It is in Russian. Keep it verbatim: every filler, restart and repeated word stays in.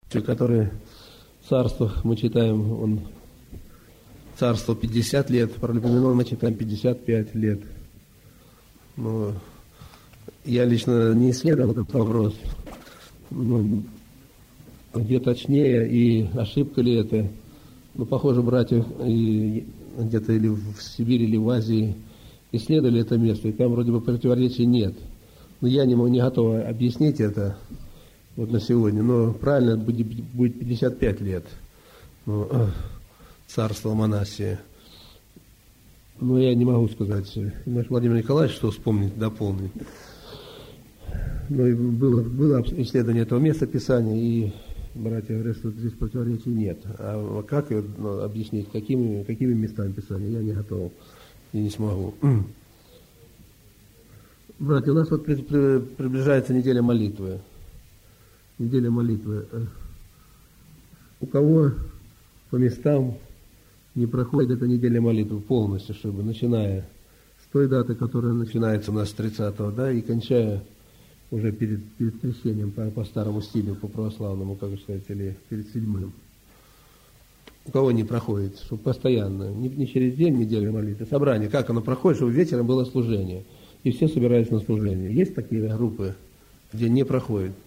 который царство, мы читаем, он царство пятьдесят лет, про Липоменон мы читаем пятьдесят пять лет. Но я лично не исследовал этот вопрос, ну, где точнее и ошибка ли это. Ну, похоже, братья и где-то или в Сибири, или в Азии исследовали это место, и там вроде бы противоречий нет. Но я не, не готов объяснить это вот на сегодня, но правильно будет, будет пятьдесят пять лет, ну, царство Манасия. Но я не могу сказать, иначе Владимир Николаевич что вспомнить, дополнить. Ну и было, было исследование этого места Писания, и братья говорят, что здесь противоречий нет. А как ну, объяснить, какими, какими местами Писания, я не готов и не смогу. Братья, у нас вот при, при, приближается неделя молитвы. Неделя молитвы. У кого по местам не проходит эта неделя молитвы полностью, чтобы начиная с той даты, которая начинается у нас с тридцатого, да, и кончая уже перед, перед крещением по, по старому стилю, по православному, как сказать, или перед седьмым. У кого не проходит, чтобы постоянно, не, не через день неделя молитвы, собрание, как оно проходит, чтобы вечером было служение, и все собираются на служение. Есть такие группы, где не проходит?